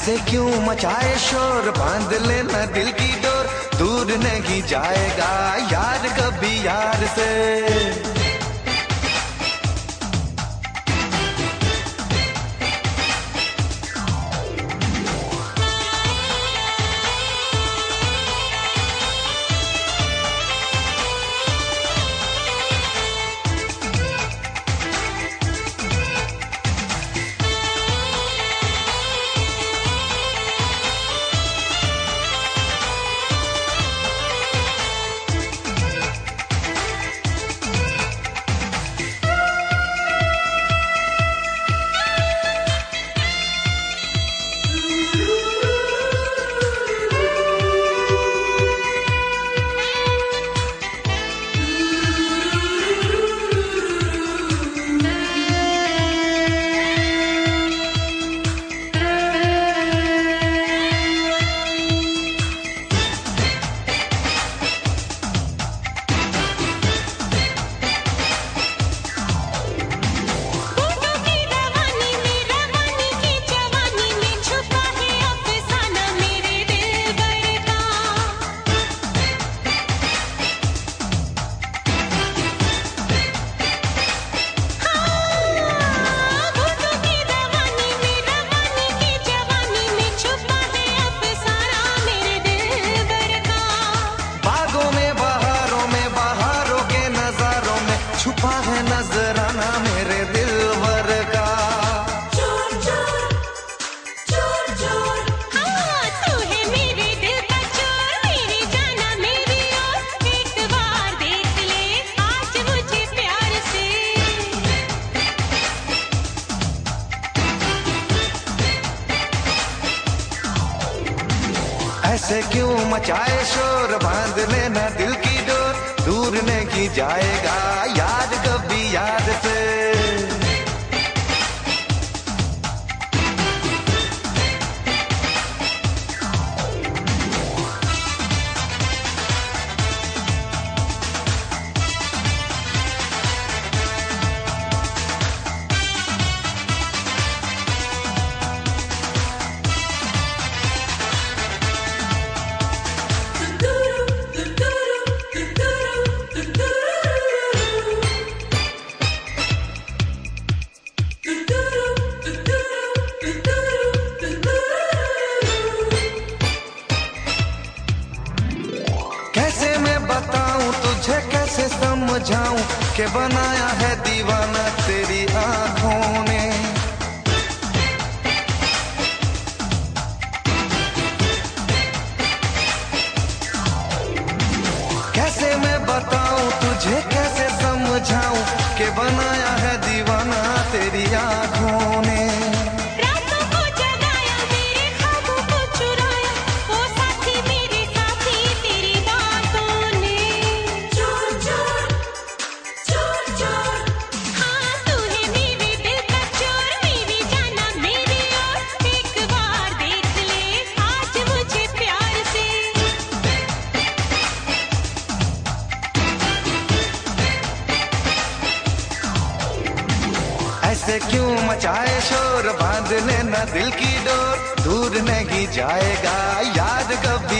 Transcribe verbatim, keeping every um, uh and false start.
ऐसे क्यों मचाए शोर, बांध लेना दिल की डोर, दूर नहीं जाएगा यार कभी यार से। छुपा है नजराना मेरे दिलवर का। चोर चोर चोर चोर, हाँ तू है मेरे दिल का चोर, मेरी जाना मेरी ओर, एक बार देख ले आज मुझे प्यार से। ऐसे क्यों मचाए शोर, बांध लेना दिल की डोर, दूर नहीं जाएगा याद कभी याद से। कैसे मैं बताऊं तुझे, कैसे समझाऊं कि बनाया है दीवाना तेरी आंखों ने। कैसे मैं बताऊं तुझे, कैसे समझाऊं कि बनाया है दीवाना तेरी आंखों ने। रातों को जगाया मेरे ख्वाबों को चुराया, वो साथी मेरे साथी तेरी बातों ने। चोर चोर चोर चोर, हाँ तू है मेरे दिल का चोर, मेरी जाना मेरी ओर, एक बार देख ले आज मुझे प्यार से। ऐसे क्यों मचाए शोर, बांध लेना दिल की डोर, दूर नहीं जाएगा याद कभी